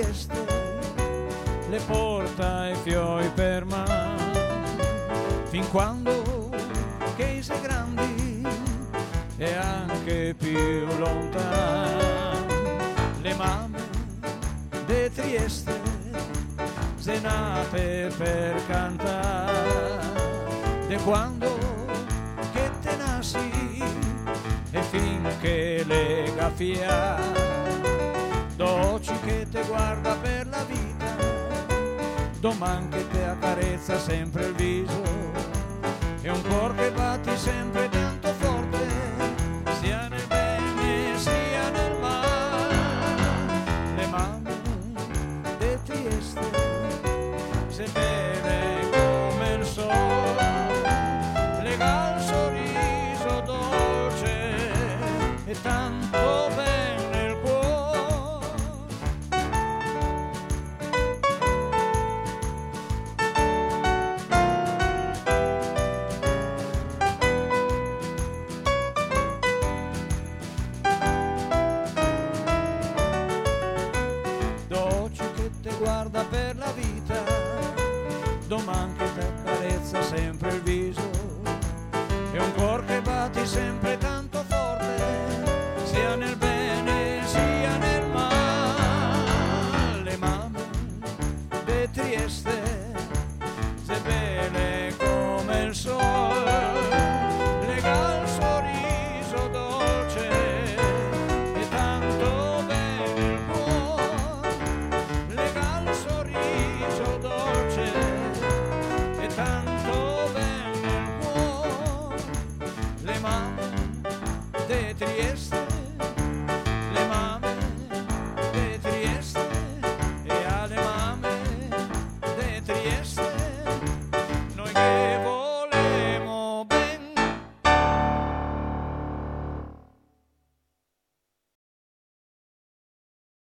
Trieste, le porta i fioi per mano, fin quando che sei grandi e anche più lontano. Le mamme de Trieste, se nate per cantare, de quando che te nasci e finché le gaffia, d'occhi che te guarda per la vita, doman che te accarezza sempre il viso, e un cuore che batti sempre tanto forte, sia nel bene sia nel male. Le mamme de Trieste, se bene come il sole, lega il sorriso dolce e tanto bene nel cuore. Dolce che te guarda per la vita, doman che ti accarezza sempre il viso, e un cuore che batti sempre tanto forte, sia nel